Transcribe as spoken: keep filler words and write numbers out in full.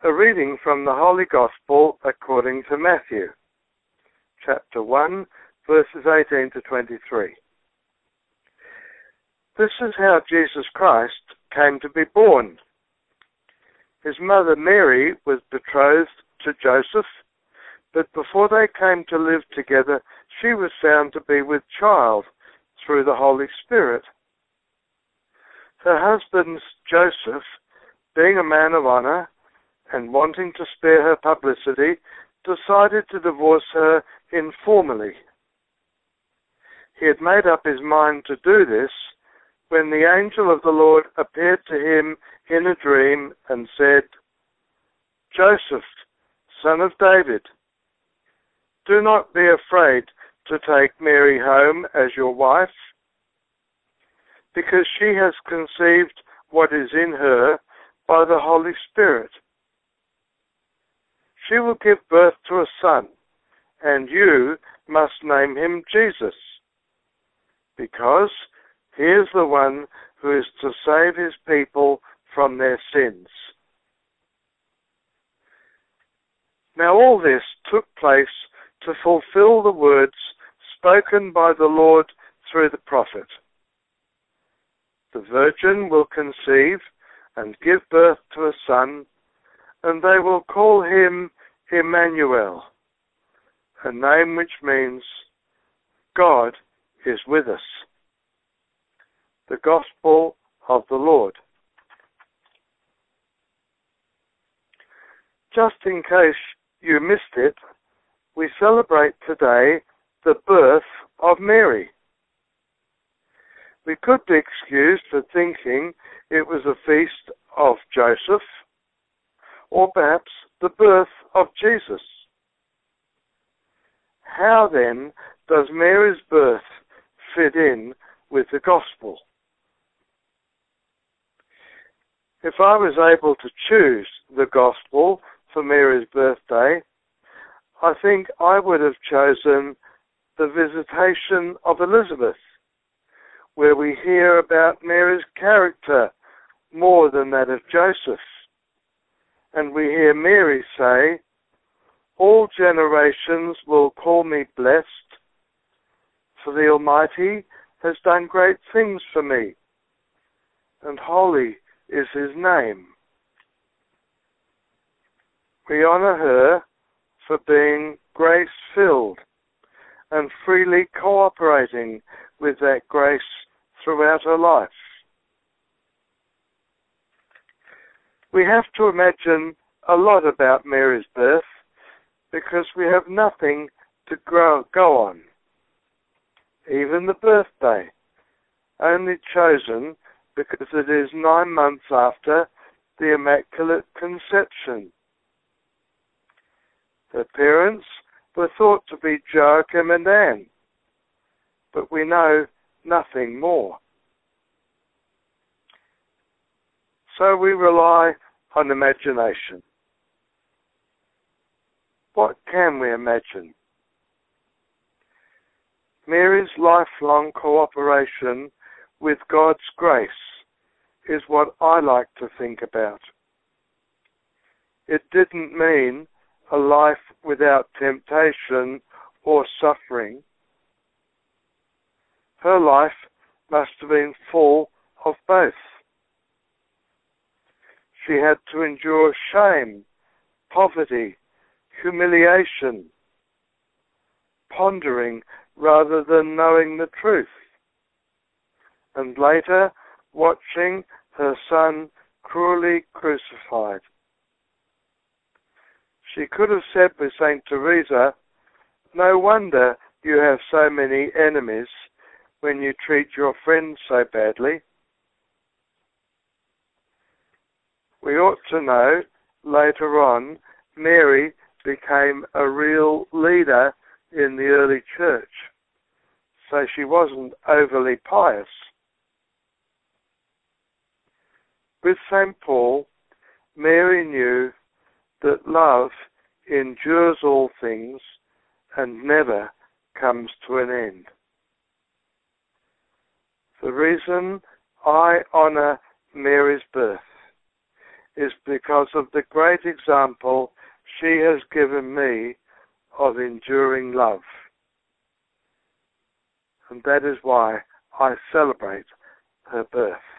A reading from the Holy Gospel according to Matthew, chapter one, verses eighteen to twenty-three. This is how Jesus Christ came to be born. His mother Mary was betrothed to Joseph, but before they came to live together, she was found to be with child through the Holy Spirit. Her husband Joseph, being a man of honor and wanting to spare her publicity, decided to divorce her informally. He had made up his mind to do this when the angel of the Lord appeared to him in a dream and said, "Joseph, son of David, do not be afraid to take Mary home as your wife, because she has conceived what is in her by the Holy Spirit. She will give birth to a son, and you must name him Jesus, because he is the one who is to save his people from their sins." Now all this took place to fulfill the words spoken by the Lord through the prophet. The virgin will conceive and give birth to a son, and they will call him Emmanuel, a name which means God is with us. The Gospel of the Lord. Just in case you missed it, we celebrate today the birth of Mary. We could be excused for thinking it was a feast of Joseph, or perhaps the birth of Jesus. How then does Mary's birth fit in with the Gospel? If I was able to choose the Gospel for Mary's birthday, I think I would have chosen the visitation of Elizabeth, where we hear about Mary's character more than that of Joseph. And we hear Mary say, "All generations will call me blessed, for the Almighty has done great things for me, and holy is his name." We honor her for being grace-filled and freely cooperating with that grace throughout her life. We have to imagine a lot about Mary's birth because we have nothing to grow, go on. Even the birthday, only chosen because it is nine months after the Immaculate Conception. Her parents were thought to be Joachim and Anne, but we know nothing more. So we rely on imagination. What can we imagine? Mary's lifelong cooperation with God's grace is what I like to think about. It didn't mean a life without temptation or suffering. Her life must have been full of both. She had to endure shame, poverty, humiliation, pondering rather than knowing the truth, and later watching her son cruelly crucified. She could have said with Saint Teresa, "No wonder you have so many enemies when you treat your friends so badly." We ought to know, later on, Mary became a real leader in the early church, so she wasn't overly pious. With Saint Paul, Mary knew that love endures all things and never comes to an end. The reason I honor Mary's birth is because of the great example she has given me of enduring love. And that is why I celebrate her birth.